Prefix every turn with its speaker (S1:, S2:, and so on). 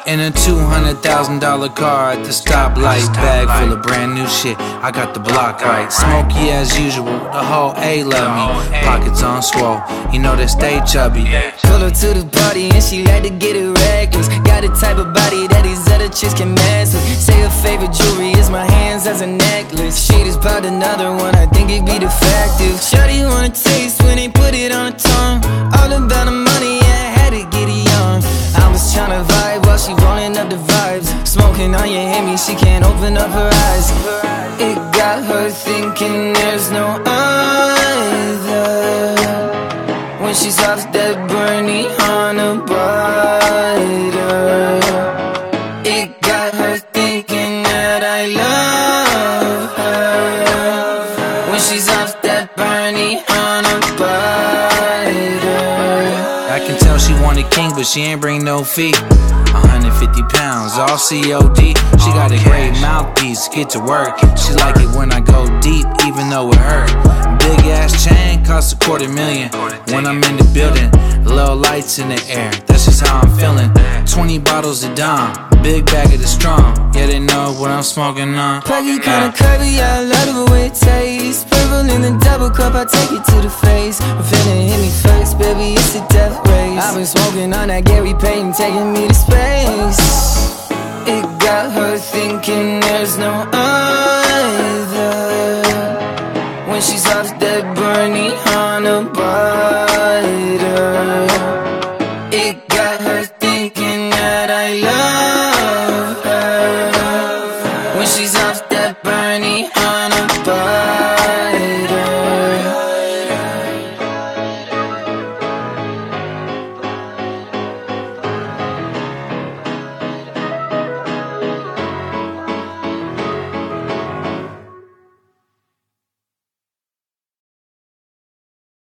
S1: In a $200,000 car at the stoplight, bag full of brand new shit. I got the block right, smoky as usual. The whole A love me, pockets on swole. You know they stay chubby.
S2: Pull her to the party and she like to get it reckless. Got the type of body that these other chicks can mess with. Say her favorite jewelry is my hands as a necklace. She just popped another one, I think it'd be defective. Shawty wanna taste when they put it on her tongue. All about the money, yeah, I had to get it young. I was tryna vibe while she rolling up the vibes. Smoking on your Hemi, she can't open up her eyes. It got her thinking there's no other. When she's off that Bernie on a brighter. It got her thinking that I love her. When she's off that Bernie on a brighter.
S1: I can tell she want a king, but she ain't bring no fee. 150 pounds, all COD. She got a great mouthpiece, get to work. She like it when I go deep, even though it hurt. Big ass chain costs $250,000. When I'm in the building, little lights in the air, that's just how I'm feeling. 20 bottles of Dom, big bag of the strong. Yeah, they know what I'm smoking on.
S2: Pocket kinda curvy, yeah, I love the way it tastes. Purple in the double cup, I take it to the face. I'm feeling hit me first, baby, it's a death race. I've been smoking on that Gary Payton, taking me to space. It got her thinking there's no other. When she's off that Bernie on a brighter. It got her thinking that I love her. When she's off that Bernie on a